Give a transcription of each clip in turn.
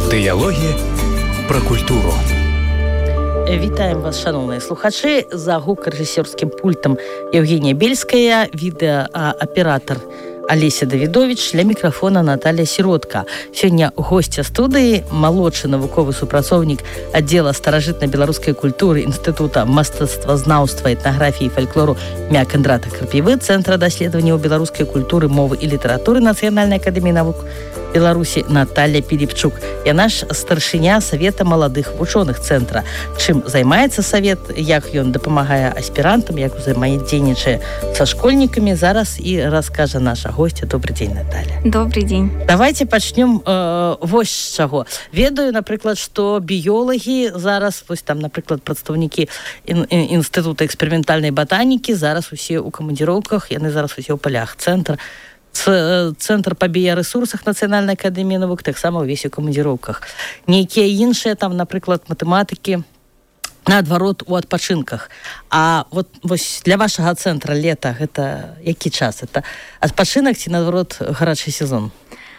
Дыялогі пра культуру. Вітаем вас, шановныя слухачы. За гукарэжысёрскім пультам Евгения Бельская, відэааператар Олеся Давідович, для мікрафона Наталья Сіротка. Сёння госця студыі малодшы навуковы супрацоўнік аддзела старажытна-беларускай культуры Інстытута мастацтвазнаўства, этнаграфіі і фальклору імя Кандрата Карпівы, Цэнтра даследаванняў беларускай культуры, мовы і літаратуры Нацыянальнай акадэміі навук Беларусі Наталья Піліпчук. Яна ж старшыня Савета маладых вучоных цэнтра. Чым займаецца савет, як ён дапамагае аспірантам, як узаемадзейнічае са школьнікамі, зараз і раскажа наша гостья. Добрый день, Наталья. Добрый день. Давайте пачнем вось з чаго. Ведаю, напрыклад, што біёлагі зараз, вось там, напрыклад, прадстаўнікі Інстытута эксперыментальнай батанікі, зараз усе ў камандзіроўках, яны зараз усе ў палях. Цэнтр па біярэсурсах Нацыянальнай акадэміі навук таксама ўвесь у камандзіроўках. Нейкія іншыя, там, напрыклад, матэматыкі, наадварот, у адпачынках. А вось для вашага цэнтра лета гэта які час? Это адпачынак ці, наадварот, гарачы сезон?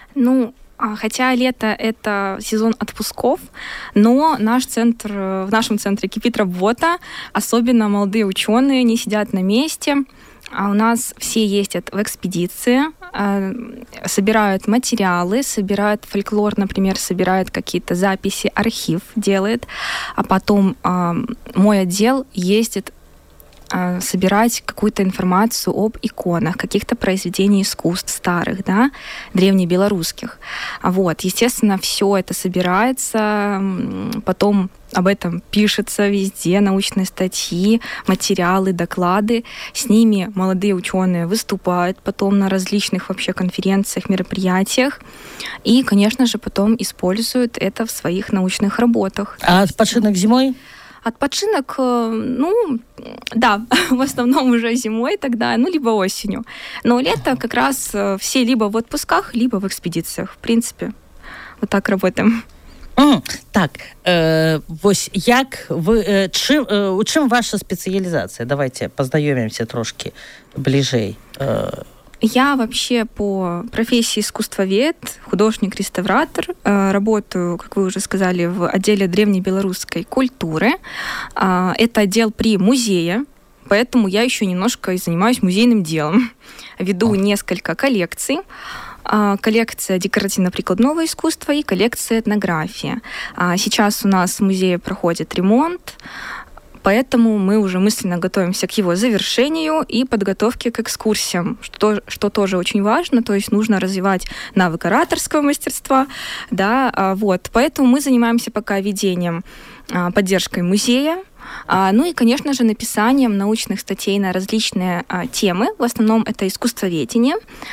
Хотя лето – это сезон отпусков, но в нашем центре кипит работа, особенно молодые ученые не сидят на месте. А у нас все ездят в экспедиции, собирают материалы, собирают фольклор, например, собирают какие-то записи, архив делает, а потом мой отдел ездит собирать какую-то информацию об иконах, каких-то произведений искусств старых, да, древнебелорусских. Естественно, все это собирается, потом об этом пишется везде, научные статьи, материалы, доклады. С ними молодые ученые выступают потом на различных вообще конференциях, мероприятиях. И, конечно же, потом используют это в своих научных работах. А отпочинок зимой? Отпочинок, да, в основном уже зимой тогда, либо осенью. Но лето как раз все либо в отпусках, либо в экспедициях. В принципе, вот так работаем. Так, вось як вы, у чым ваша спецыялізацыя? Давайте познаёмимся трошки бліжэй. Я вообще по профессии искусствовед, художник-реставратор. Работаю, как вы уже сказали, в отделе древнебелорусской культуры. Это отдел при музее, поэтому я еще немножко занимаюсь музейным делом. Веду несколько коллекций. Коллекция декоративно-прикладного искусства и коллекция этнографии. Сейчас у нас в музее проходит ремонт, поэтому мы уже мысленно готовимся к его завершению и подготовке к экскурсиям, что тоже очень важно, то есть нужно развивать навык ораторского мастерства, да, поэтому мы занимаемся пока ведением, поддержкой музея, и, конечно же, написанием научных статей на различные темы, в основном это искусствоведение,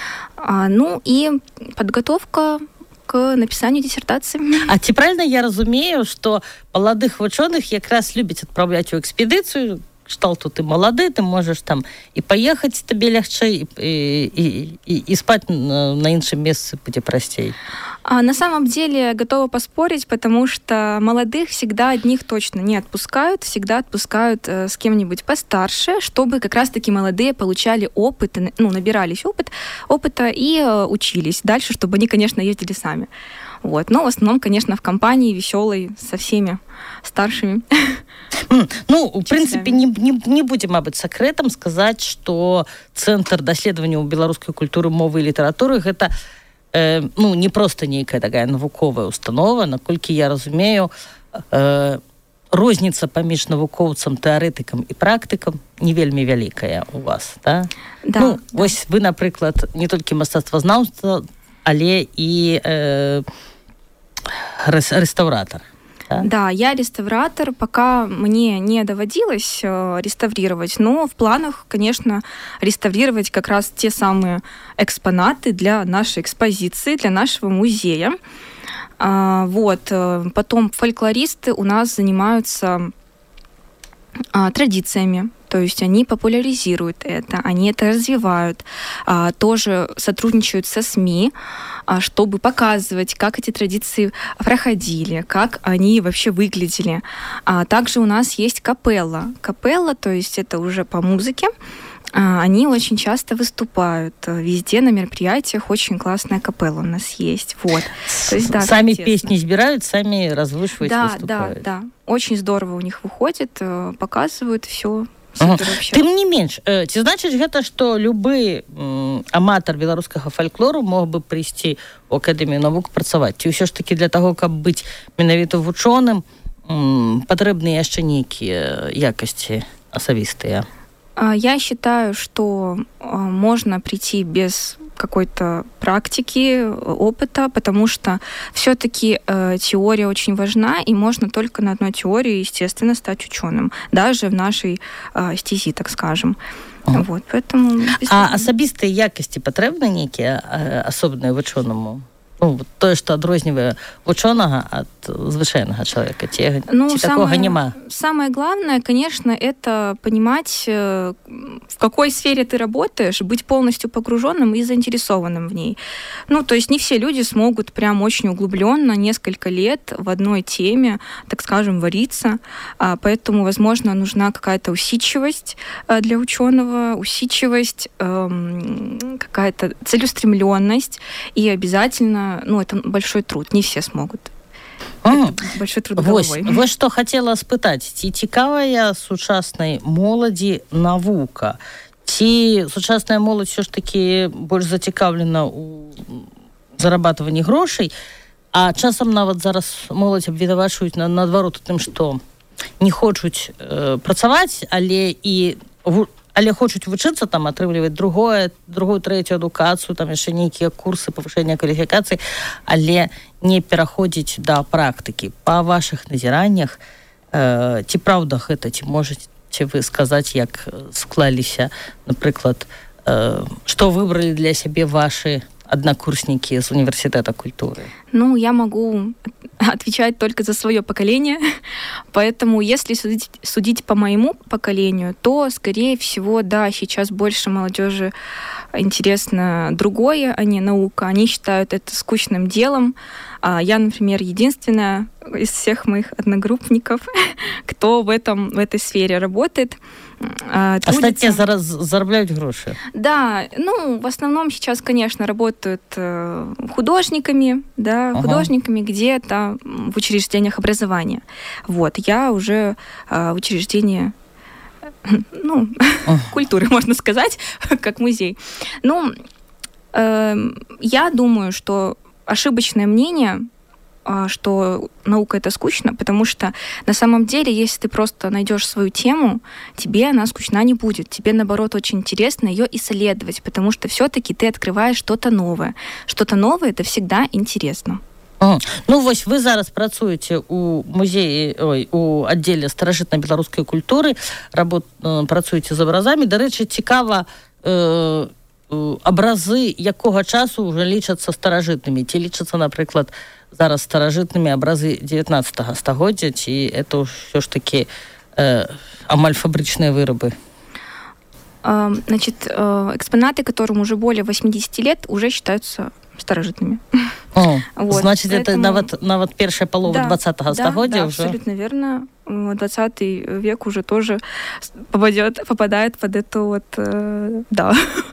и подготовка к написанию диссертации. А ці правильно я разумею, што маладых вучоных якраз любяць адпраўляць у экспедыцыю, кшталту ты малады, ты можаш там і паехаць табе лягчэй, і спаць на іншым месцы будзе прасцей. На самом деле готова поспорить, потому что молодых всегда одних точно не отпускают, всегда отпускают с кем-нибудь постарше, чтобы как раз-таки молодые получали опыт, набирались опыта и учились дальше, чтобы они, конечно, ездили сами. Но в основном, конечно, в компании веселой со всеми старшими. В принципе, не будем, мабыць, сакрэтам сказаць, што Цэнтр даследаванняў беларускай культуры, мовы і літаратуры гэта не проста нейкая такая навуковая установа, наколькі я разумею, розніца паміж навукоўцам, тэарэтыкам і практыкам не вельмі вялікая у вас, да? Да. Вось вы, напрыклад, не толькі мастацтвазнаўца, але і реставратор. Да, я реставратор, пока мне не доводилось реставрировать, но в планах, конечно, реставрировать как раз те самые экспонаты для нашей экспозиции, для нашего музея. Потом фольклористы у нас занимаются традициями, то есть они популяризируют это, они это развивают, тоже сотрудничают со СМИ, чтобы показывать, как эти традиции проходили, как они вообще выглядели. Также у нас есть капелла. Капелла, то есть это уже по музыке, Они очень часто выступают везде на мероприятиях. Очень классная капелла у нас есть. Вот. То есть, да, сами песни избирают, сами раззвучивают, выступают. Да. Очень здорово у них выходит, показывают все. Тым не менш, ці значыць гэта, што любы аматар беларускага фальклору мог бы прыйсці ў акадэмію навук працаваць? Ці ўсё ж такі для таго, каб быць менавіта вучоным, патрэбны яшчэ нейкія якасці асабістыя? Я считаю, что можно прийти без какой-то практики, опыта, потому что все-таки теория очень важна, и можно только на одной теории, естественно, стать ученым, даже в нашей стези, так скажем. Вот, поэтому... А асабістыя якасці патрэбны нейкія асобныя вучонаму? То, что адрознівае вучонага ад звычайнага человека, ці такого нема? Самое главное, конечно, это понимать, в какой сфере ты работаешь, быть полностью погруженным и заинтересованным в ней. То есть не все люди смогут прям очень углубленно несколько лет в одной теме, так скажем, вариться, поэтому, возможно, нужна какая-то усидчивость для ученого, усидчивость, какая-то целеустремленность, и обязательно это большой труд, не все смогут. Большой труд головой. Вось што хацела спытаць, ці цікавая сучаснай моладзі навука? Ці сучасная моладзь ўсё ж такі больш зацікаўлена ў зарабатыванні грошай, а часам нават зараз моладзь абвінавачваюць наадварот у тым, што не хочуць працаваць, але хочуць вучыцца, там атрымліваць другую, трэцюю адукацыю, там яшчэ нейкія курсы павышэння кваліфікацыі, але не пераходзіць да практыкі. Па вашых назіраннях, ці праўда гэта, ці можаце вы сказаць, як склаліся, напрыклад, што выбралі для сябе ваши однокурсники с университета культуры? Я могу отвечать только за свое поколение, поэтому если судить по моему поколению, то, скорее всего, да, сейчас больше молодежи интересно другое, а не наука. Они считают это скучным делом. Я, например, единственная из всех моих одногруппников, кто в этой сфере работает. Остальные зарабатывают гроши. Да, в основном сейчас, конечно, работают художниками, да, художниками где-то в учреждениях образования. Вот, я уже в учреждении культуры, можно сказать, как музей. Я думаю, что ошибочное мнение, что наука — это скучно, потому что на самом деле, если ты просто найдешь свою тему, тебе она скучна не будет. Тебе, наоборот, очень интересно ее исследовать, потому что все-таки ты открываешь что-то новое. Что-то новое — это всегда интересно. Вось вы зараз працуеце у музеі, у аддзеле старажытна-беларускай культуры, працуеце з абразамі. Дарэчы, цікава, абразы якога часу ўжо лічацца старажытнымі? Ці лічацца, напрыклад, зараз старажытнымі абразы 19 стагоддзя, ці это ўсё ж такі амаль фабрычныя вырабы? Значит, экспонаты, которым уже более 80 лет, уже считаются старожитными. Значит, поэтому... это нават першая полова 20-го стагоддзя уже? Да, абсолютно верно. 20 век уже тоже попадает под эту да.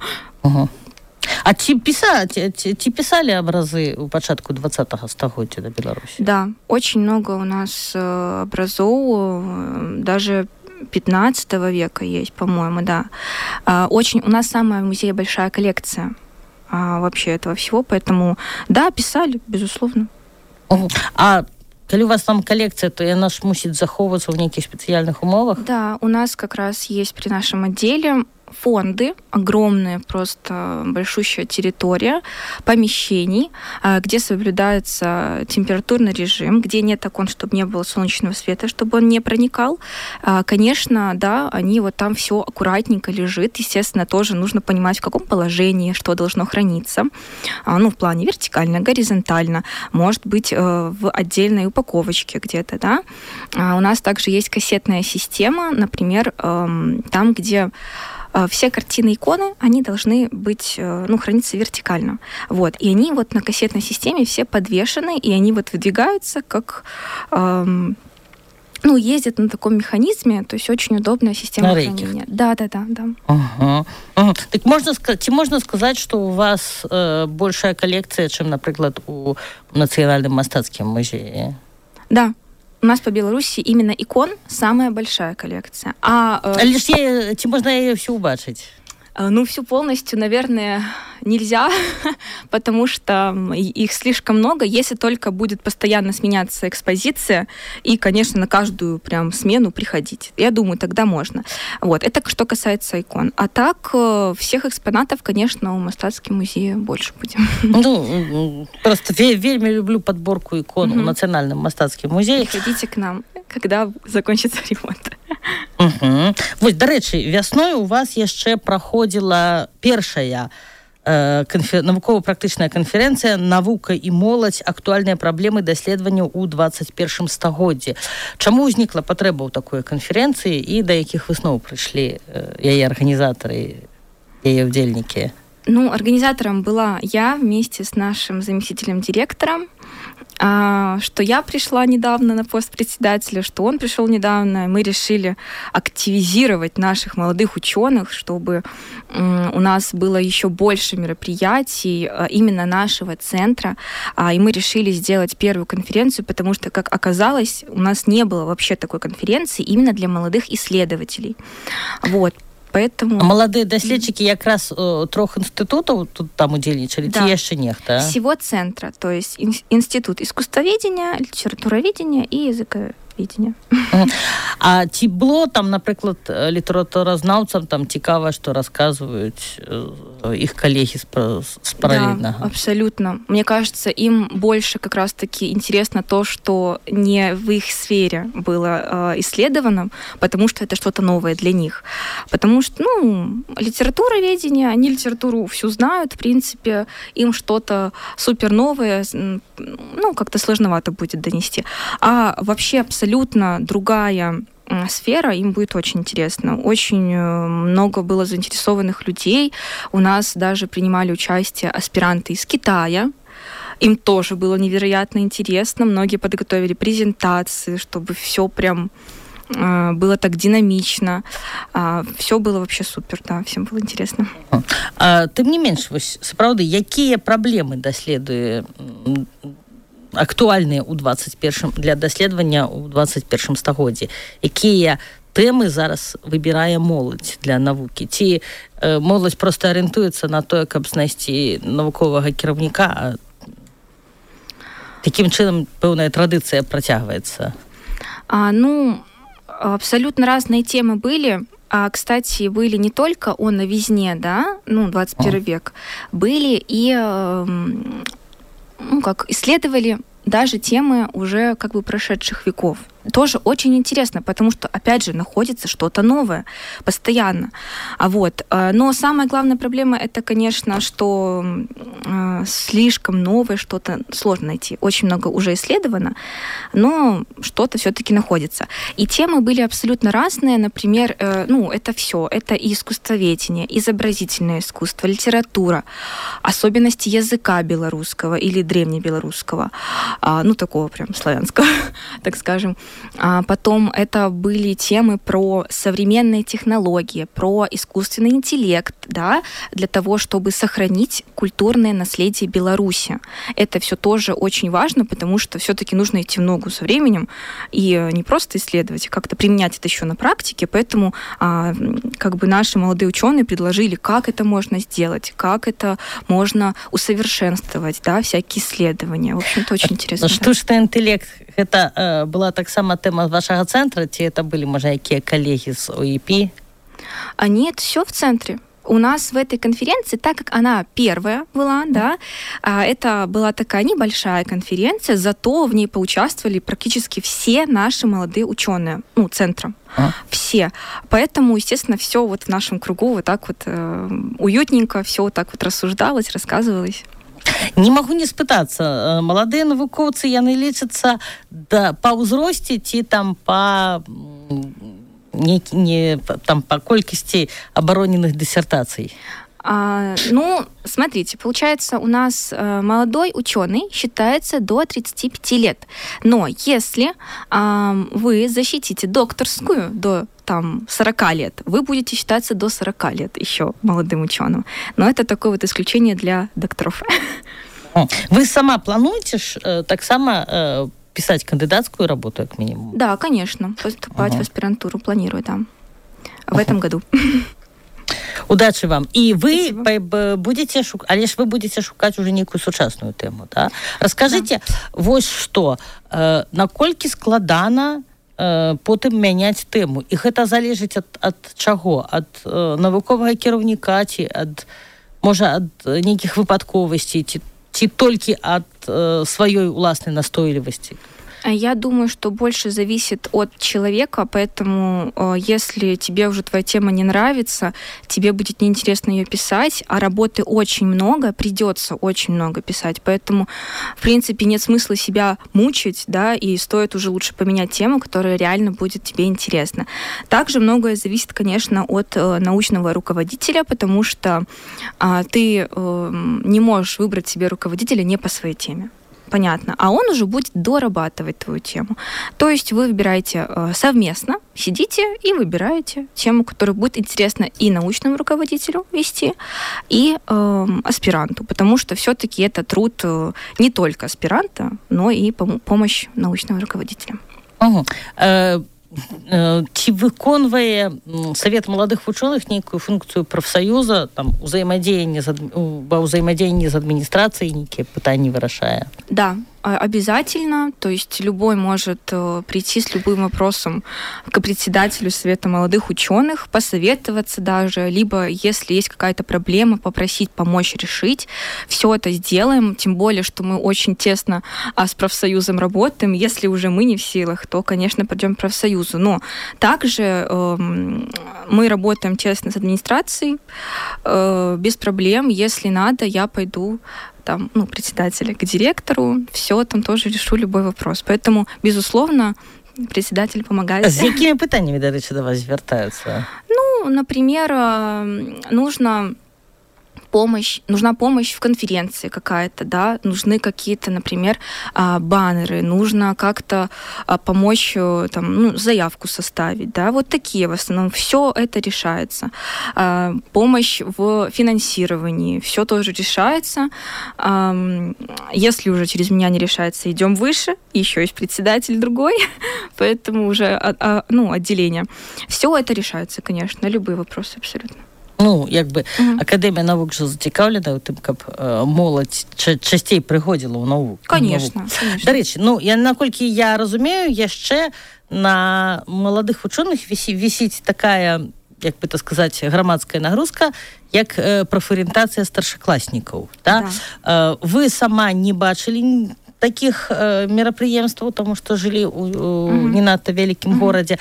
А ці писали образы у пачатку 20-го стагоддзя на Беларуси? Да, очень много у нас образов, даже 15 века есть, по-моему, да. У нас самая в музее большая коллекция вообще этого всего, поэтому, да, писали, безусловно. А калі у вас там коллекция, то яна ж мусіць захоўвацца ў нейкіх спецыяльных умовах? Да, у нас как раз есть при нашем отделе фонды, огромная просто большущая территория помещений, где соблюдается температурный режим, где нет окон, чтобы не было солнечного света, чтобы он не проникал. Конечно, да, они там все аккуратненько лежит. Естественно, тоже нужно понимать, в каком положении, что должно храниться. В плане вертикально, горизонтально, может быть, в отдельной упаковочке где-то, да. У нас также есть кассетная система, например, там, где все картины, иконы, они должны быть, храниться вертикально. Вот. И они на кассетной системе все подвешены, и они выдвигаются как ездят на таком механизме, то есть очень удобная система хранения. Да. Ага. Так можно сказать, что у вас большая коллекция, чем, например, у Национальном мастацком музее? Да. У нас по Беларуси именно икон самая большая коллекция. Можно ее всю убачить? Всю полностью, наверное, нельзя, потому что их слишком много, если только будет постоянно сменяться экспозиция и, конечно, на каждую прям смену приходить. Я думаю, тогда можно. Вот. Это что касается икон. А так, всех экспонатов, конечно, у Мастацким музее больше будем. Просто вельми люблю подборку икон у Национальном Мастацкім музеі. Приходите к нам, когда закончится ремонт. Вось, дарэчы, вясной у вас яшчэ праходзіла першая навукова-практычная канферэнцыя «Навука і моладзь. Актуальныя праблемы даследаванняў у 21 стагоддзі». Чаму ўзнікла патрэба ў такой канферэнцыі і да якіх высноў прыйшлі яе арганізатары, яе ўдзельнікі? Организатором была я вместе с нашим заместителем директора, что я пришла недавно на пост председателя, что он пришел недавно. Мы решили активизировать наших молодых ученых, чтобы у нас было еще больше мероприятий именно нашего центра. И мы решили сделать первую конференцию, потому что, как оказалось, у нас не было вообще такой конференции именно для молодых исследователей. Вот. Поэтому... Маладыя даследчыкі якраз трох інстытутаў тут там удзельнічалі, ці яшчэ нехта? Всего центра, то есть Институт искусствоведения, литературоведения и языковедения. А ці было там, напрыклад, літаратуразнаўцам там цікава, што расказваюць их коллеги с параллельного? Да, абсолютно. Мне кажется, им больше как раз-таки интересно то, что не в их сфере было исследовано, потому что это что-то новое для них. Потому что, литературоведение, они литературу всю знают, в принципе, им что-то супер новое, как-то сложновато будет донести. А вообще абсолютно другая сфера, им будет очень интересно. Очень много было заинтересованных людей. У нас даже принимали участие аспиранты из Китая. Им тоже было невероятно интересно. Многие подготовили презентации, чтобы все прям было так динамично. Все было вообще супер, да, всем было интересно. Тым не менш, сапраўды, якія праблемы даследуе актуальныя для даследавання ў 21 стагоддзі? Якія тэмы зараз выбірае моладзь для навукі? Ці моладзь проста арыентуецца на тое, каб знайсці навуковага кіраўніка? Такім чынам пэўная традыцыя працягваецца? Абсолютно разные темы были. Кстати, были не только о новизне, да, 21 век, были и исследовали даже темы уже прошедших веков. Тоже очень интересно, потому что, опять же, находится что-то новое постоянно. Но самая главная проблема — это, конечно, что слишком новое что-то сложно найти. Очень много уже исследовано, но что-то все-таки находится. И темы были абсолютно разные. Например, это все. Это и искусствоведение, изобразительное искусство, литература, особенности языка белорусского или древнебелорусского, такого прям славянского, так скажем. Потом это были темы про современные технологии, про искусственный интеллект, да, для того, чтобы сохранить культурное наследие Беларуси. Это все тоже очень важно, потому что все-таки нужно идти в ногу со временем и не просто исследовать, а как-то применять это еще на практике. Поэтому наши молодые ученые предложили, как это можно сделать, как это можно усовершенствовать, да, всякие исследования. В общем-то, очень интересно. Штучный интеллект, это была таксама тема вашего центра, ці это были, может, какие коллеги с ОИП? Нет, все в центре. У нас в этой конференции, так как она первая была, да, это была такая небольшая конференция, зато в ней поучаствовали практически все наши молодые ученые, центра. Все. Поэтому, естественно, все в нашем кругу уютненько, все рассуждалось, рассказывалось. Не могу не спытацца, маладыя навукоўцы, яны лічацца па ўзросце ці там па колькасці абароненых дысертацый? Смотрите, получается, у нас молодой ученый считается до 35 лет. Но если вы защитите докторскую до 40 лет, вы будете считаться до 40 лет еще молодым ученым. Но это такое вот исключение для докторов. Вы сама плануете так само писать кандидатскую работу, как минимум? Да, конечно. Поступать в аспирантуру планирую там в этом году. Удачи вам. І ви будете шукати уже некую сучасную тему, да? Расскажите, вось што, наколькі складана потым мяняць тэму? І гэта залежыць ад чаго? Ад навуковага кіраўніка, ці можа ад нейкіх выпадковасцей, ці толькі ад сваёй уласнай настойлівасці? Я думаю, что больше зависит от человека, поэтому если тебе уже твоя тема не нравится, тебе будет неинтересно ее писать, а работы очень много, придется очень много писать, поэтому, в принципе, нет смысла себя мучить, да, и стоит уже лучше поменять тему, которая реально будет тебе интересна. Также многое зависит, конечно, от научного руководителя, потому что ты не можешь выбрать себе руководителя не по своей теме. Понятно. А он уже будет дорабатывать твою тему. То есть вы выбираете совместно, сидите и выбираете тему, которая будет интересна и научному руководителю вести, и аспиранту, потому что все-таки это труд не только аспиранта, но и помощь научного руководителя. Ці выконвае Савет маладых вучоных нейкую функцыю прафсаюза, там узаемадзеянне з адміністрацыяй нейкія пытанні вырашае? Да, обязательно. То есть любой может прийти с любым вопросом к председателю Совета молодых ученых, посоветоваться даже, либо, если есть какая-то проблема, попросить помочь решить. Все это сделаем, тем более, что мы очень тесно с профсоюзом работаем. Если уже мы не в силах, то, конечно, пойдем к профсоюзу. Но также мы работаем тесно с администрацией, без проблем. Если надо, я пойду председателя к директору, все, там тоже решу любой вопрос. Поэтому, безусловно, председатель помогает. С какими пытаниями, до речи, до вас звертаются? Например, нужна помощь в конференции какая-то, да, нужны какие-то, например, баннеры, нужно как-то помочь заявку составить, да, вот такие в основном. Все это решается. Помощь в финансировании, все тоже решается. Если уже через меня не решается, идем выше, еще есть председатель другой, поэтому уже отделение. Все это решается, конечно, любые вопросы абсолютно. Академія навук же зацікавлена ў тым, каб моладзь часцей прыходзіла ў навуку. Конечно. Дарэчы, наколькі я разумею, яшчэ на маладых вучоных вісіць такая, як бы так сказаць, грамадская нагрузка, як прафарыентацыя старшакласнікаў. Да? Вы сама не бачылі таких мерапрыемстваў, тому што жылі ў не надта вялікім горадзе.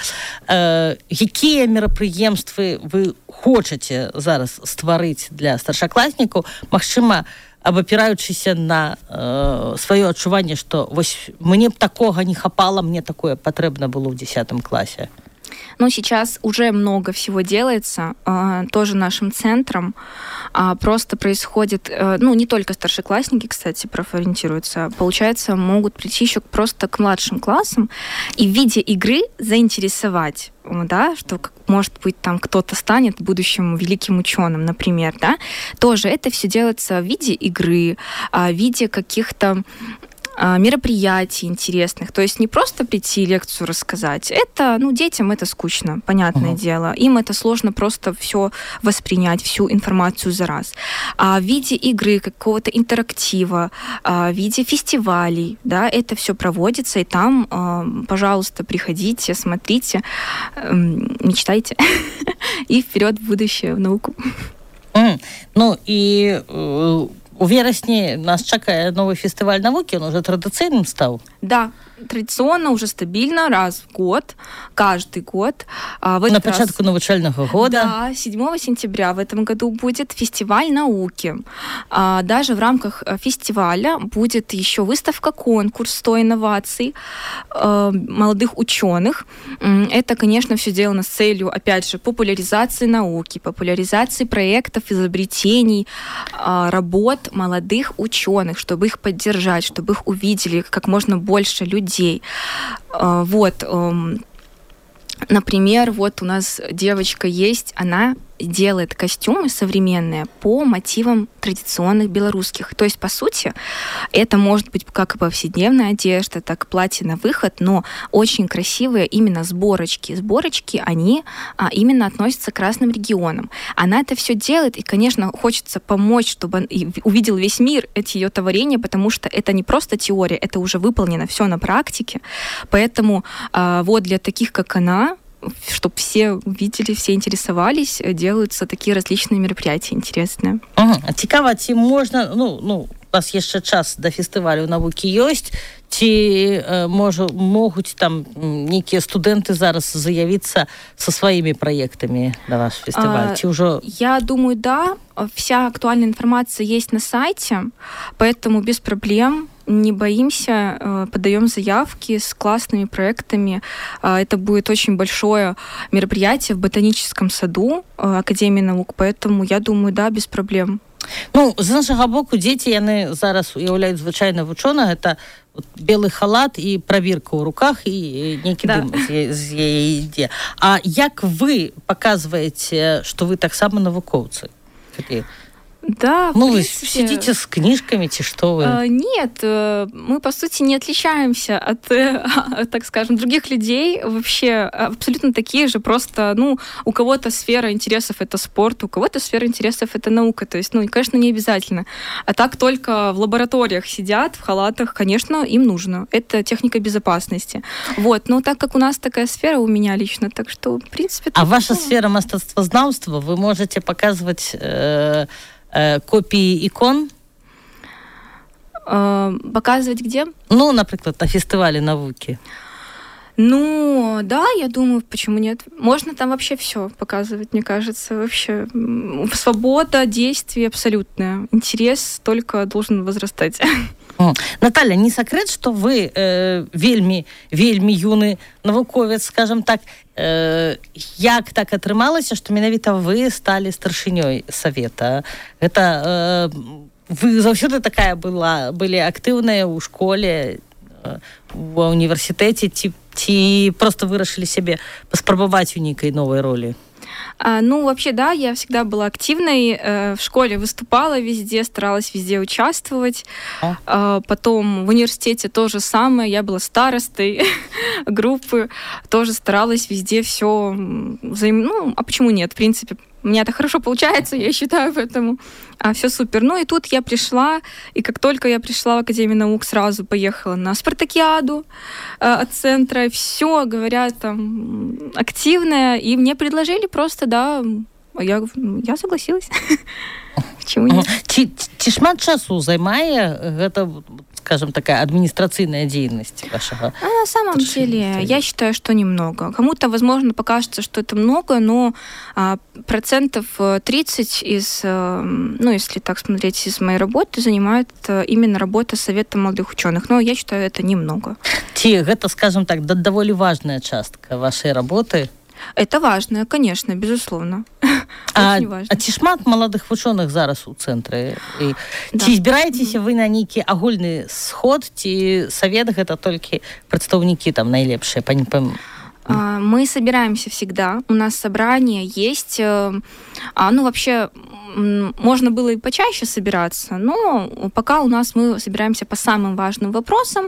Якія мерапрыемствы вы хочаце зараз стварыць для старшакласнікаў, магчыма, абапіраючыся на сваё адчуванне, што вось мне б такога не хапала, мне такое патрэбна было ў 10 класе? Сейчас уже много всего делается, тоже нашим центром. Просто происходит, не только старшеклассники, кстати, профориентируются, получается, могут прийти еще просто к младшим классам и в виде игры заинтересовать, да, что, может быть, там кто-то станет будущим великим ученым, например, да. Тоже это все делается в виде игры, в виде каких-то мероприятий интересных. То есть не просто прийти лекцию рассказать. Это, детям это скучно, понятное дело. Им это сложно просто все воспринять, всю информацию за раз. А в виде игры, какого-то интерактива, в виде фестивалей, да, это все проводится, и там, пожалуйста, приходите, смотрите, мечтайте и вперед в будущее, в науку. У верасні нас чакае новы фестываль навукі, он уже традыцыйным стаў. Да, традиционно, уже стабильно, раз в год, каждый год. На початку навучального года. Да, 7 сентября в этом году будет фестиваль науки. Даже в рамках фестиваля будет еще выставка-конкурс 100 инноваций молодых ученых. Это, конечно, все сделано с целью, опять же, популяризации науки, популяризации проектов, изобретений, работ молодых ученых, чтобы их поддержать, чтобы их увидели как можно больше людей. Вот, например, вот у нас девочка есть, она делает костюмы современные по мотивам традиционных белорусских. То есть, по сути, это может быть как и повседневная одежда, так и платье на выход, но очень красивые именно сборочки. Сборочки, они именно относятся к разным регионам. Она это все делает, и, конечно, хочется помочь, чтобы увидел весь мир эти ее творения, потому что это не просто теория, это уже выполнено все на практике. Поэтому вот для таких, как она, чтобы все увидели, все интересовались, делаются такие различные мероприятия интересные. А цікава, ці можна, у вас яшчэ час да фестывалю навукі ёсць, ці могуць там нейкія студэнты зараз заявіцца со сваімі праектамі на ваш фестываль? Ці ўжо... Я думаю, да. Вся актуальная информация есть на сайте, поэтому без проблем. Не боимся, подаем заявки с классными проектами. Это будет очень большое мероприятие в ботаническом саду Академии наук, поэтому я думаю, да, без проблем. З нашага боку дзеці, яны зараз уяўляюць звычайна вучоных, это белы халат і правірка ў руках і нейкі дым з яе ідзе. А як вы паказваеце, што вы таксама навукоўцы? Да, вы сидите с книжками, что вы? Нет, мы, по сути, не отличаемся от, так скажем, других людей. Вообще абсолютно такие же, просто, у кого-то сфера интересов — это спорт, у кого-то сфера интересов — это наука. То есть, конечно, не обязательно. А так только в лабораториях сидят, в халатах, конечно, им нужно. Это техника безопасности. Вот, но так как у нас такая сфера, у меня лично, так что, в принципе... А ваша сфера мастацтвазнаўства, вы можете показывать... копии икон? Показывать где? Например, на фестивале науки. Да, я думаю, почему нет? Можно там вообще все показывать, мне кажется. Вообще свобода действий абсолютная. Интерес только должен возрастать. Наталья, не секрет, что вы вельмі юны навуковец, скажем так. Як так атрымалася, што менавіта вы сталі старшынёй савета? Гэта вы заўсёды такая былі актыўная ў школе, ва універсітэце, ці просто вырашылі сябе паспрабаваць у нейкай новай ролі? Вообще, да, я всегда была активной, в школе выступала везде, старалась везде участвовать. Потом в университете то же самое, я была старостой группы, тоже старалась везде все а почему нет, в принципе, у меня это хорошо получается, я считаю, поэтому все супер. И тут я пришла, и как только я пришла в Академию наук, сразу поехала на спартакиаду от центра, все, говорят, там, активная, и мне предложили просто, да, я согласилась. Почему нет? Ці шмат часу займае гэта, скажем, такая административная деятельность вашего? На самом деле, я считаю, что немного. Кому-то, возможно, покажется, что это много, но 30% из, если так смотреть, из моей работы занимает именно работа Совета молодых ученых. Но я считаю, это немного. Это, скажем так, довольно важная частка вашей работы. Это важно, конечно, безусловно. Очень важно. А ці шмат маладых вучоных зараз у цэнтры? Ці збіраецеся вы на нейкі агульны сход, ці савет гэта толькі прадстаўнікі там найлепшыя? Мы собираемся всегда. У нас собрания есть. Вообще, можно было и почаще собираться, но пока у нас мы собираемся по самым важным вопросам.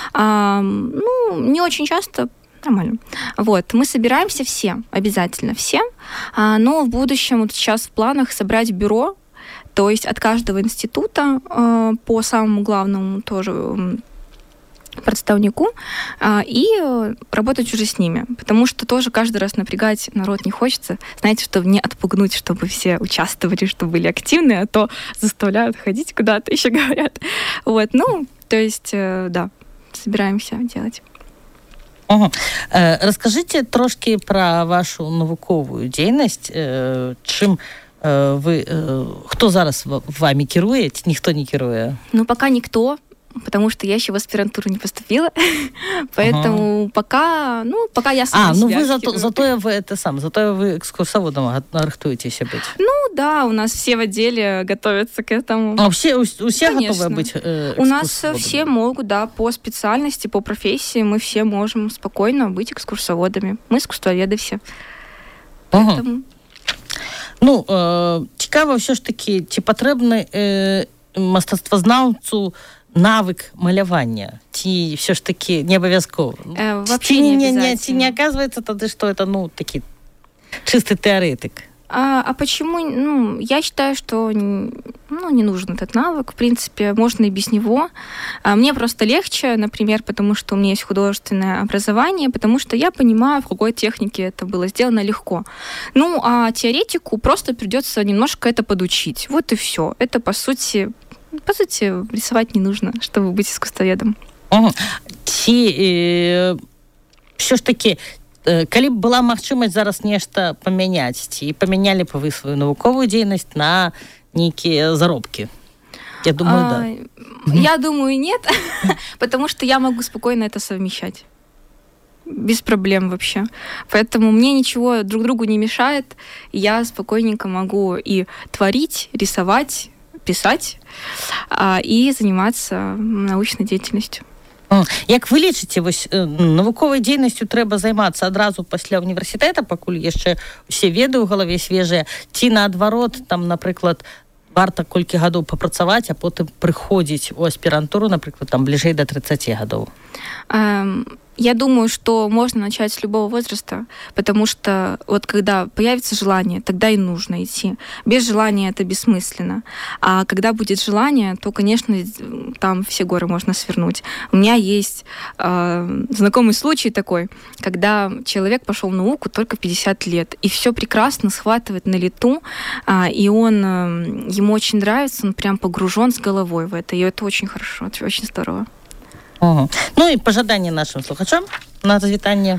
Не очень часто. Нормально. Вот, мы собираемся все, обязательно все, но в будущем вот сейчас в планах собрать бюро, то есть от каждого института по самому главному тоже представнику и работать уже с ними, потому что тоже каждый раз напрягать народ не хочется, знаете, чтобы не отпугнуть, чтобы все участвовали, чтобы были активны, а то заставляют ходить куда-то, еще говорят. Вот, то есть, да. собираемся делать. Угу. Расскажите трошки про вашу навуковую дзейнасць. Чым вы... Хто зараз вами кіруе? Ніхто не кіруе? Ну, пока никто, потому что я еще в аспирантуру не поступила. Поэтому пока я сама себя кирую. Зато вы экскурсоводом рыхтуетесь быть. Ну, да, у нас все в отделе готовятся к этому. А все готовы быть экскурсоводами? У нас все могут, да, по специальности, по профессии, мы все можем спокойно быть экскурсоводами. Мы искусствоведы все. Поэтому... Ну, цікаво все ж таки, чи патрэбны мастацтвазнаўцу навык малявання? Ці все ж таки не абавязкова? Вообще не обязательно. Ці не оказывается тады, что это, такі чистый теоретик? А почему? Ну, я считаю, что не нужен этот навык. В принципе, можно и без него. Мне просто легче, например, потому что у меня есть художественное образование, потому что я понимаю, в какой технике это было сделано легко. Ну, а теоретику просто придется немножко это подучить. Вот и все. Это, по сути, рисовать не нужно, чтобы быть искусствоведом. Все ж таки... Калі б была магчымасць зараз нешта памяняць, ці памянялі б вы сваю навуковую дзейнасць на нейкія заробкі? Я думаю, да. Я думаю, нет, потому что я могу спокойно это совмещать. Без проблем вообще. Поэтому мне ничего друг другу не мешает. Я спокойненько могу и творить, рисовать, писать, и заниматься научной деятельностью. Як вы лічыце, вось навуковай дзейнасцю трэба займацца адразу пасля універсітэта, пакуль яшчэ усе веды ў галаве свежыя, ці наадварот, там, напрыклад, варта колькі гадоў папрацаваць, а потым прыходзіць у аспірантуру, напрыклад, там бліжэй да 30 гадоў? Я думаю, что можно начать с любого возраста, потому что вот когда появится желание, тогда и нужно идти. Без желания это бессмысленно. А когда будет желание, то, конечно, там все горы можно свернуть. У меня есть знакомый случай такой, когда человек пошел в науку только в 50 лет, и все прекрасно схватывает на лету, и ему очень нравится, он прям погружен с головой в это, и это очень хорошо, это очень здорово. Угу. Ну и пожелания нашим слухачам на развитание.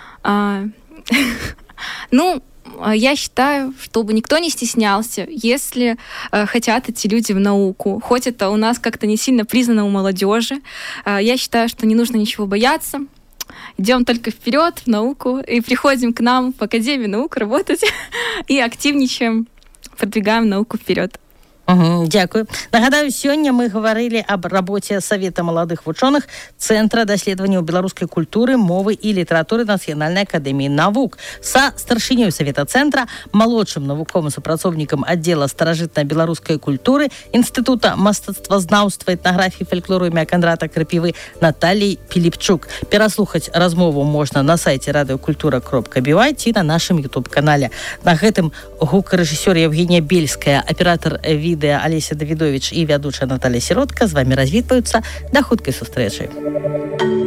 Ну, я считаю, чтобы никто не стеснялся, если хотят идти люди в науку. Хоть это у нас как-то не сильно признано у молодежи. Я считаю, что не нужно ничего бояться. Идем только вперед в науку и приходим к нам в Академию наук работать и активничаем, продвигаем науку вперед. Дякую. Нагадаю, сёння мы гаварылі аб рабоце Савета маладых вучоных Цэнтра даследаванняў беларускай культуры, мовы і літаратуры Нацыянальнай акадэміі навук. Са старшынёй Савета Цэнтра, малодшым навуковым супрацоўнікам аддзела старажытна-беларускай культуры Інстытута мастацтвазнаўства, этнаграфіі, фальклору імя Кандрата Крапівы Наталіяй Піліпчук. Пераслухаць размову можна на сайце радыёкультура.бівай ці на нашым YouTube-канале. На гэтым гукарэжысёр Евгения Бельская, аператор відэа Алеся Давідовіч і вядучая Наталья Сіротка з вами развітваюцца. Да хуткай сустрэчы.